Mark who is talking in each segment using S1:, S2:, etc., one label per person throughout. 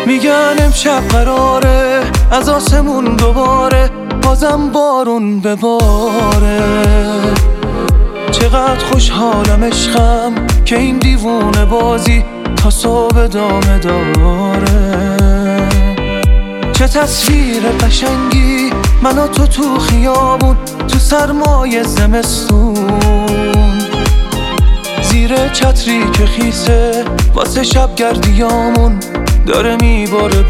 S1: میگن امشب قراره از آسمون دوباره بازم بارون بباره. چقدر خوشحالم عشقم که این دیوونه بازی تا صبح ادامه داره. چه تصویر قشنگی من و تو خیابون تو سرمای زمستون، زیر چتری که خیسه واسه شب گردیامون داره میباره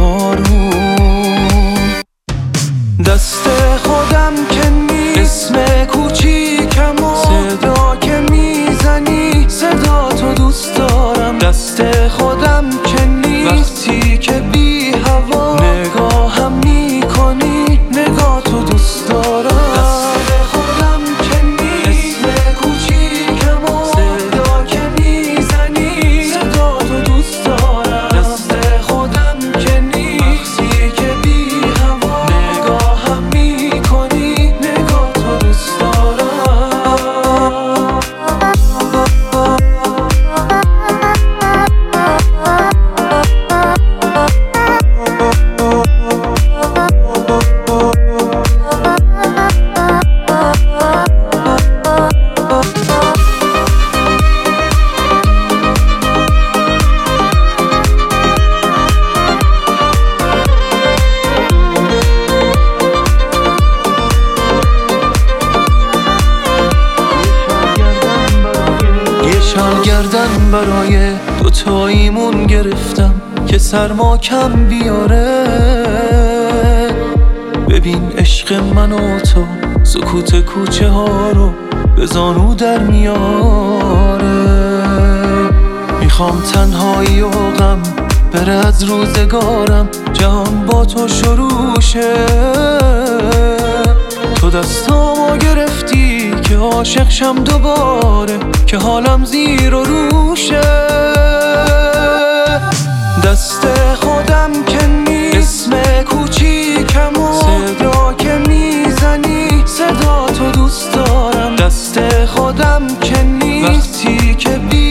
S1: بارون. دست خودم که نیست اسم کوچیکم و صدا که میزنی صدا تو دوست دارم. دست خودم که نیست وقتی که بی هوا نگاهم میکنی نگاه تو دوست دارم. دست خودم که نیست اسم کوچیکم و صدا که میزنی صدا تو دوست دارم. دست خودم که نیست وقتی که بی هوا نگاهم میکنی نگاه تو دوست دارم. گردن برای دوتاییمون گرفتم که سرما کم بیاره. ببین عشق من و تو سکوت کوچه ها رو به زانو در میاره. میخوام تنهایی و غم بره از روزگارم، جهان با تو شروع شه. تو دستامو گرفتی که عاشق شم دوباره، که حالم زیر و روشه. دست خودم که نیست اسم کوچیکم و صدا که میزنی صدا تو دوست دارم. دست خودم که نیست وقتی که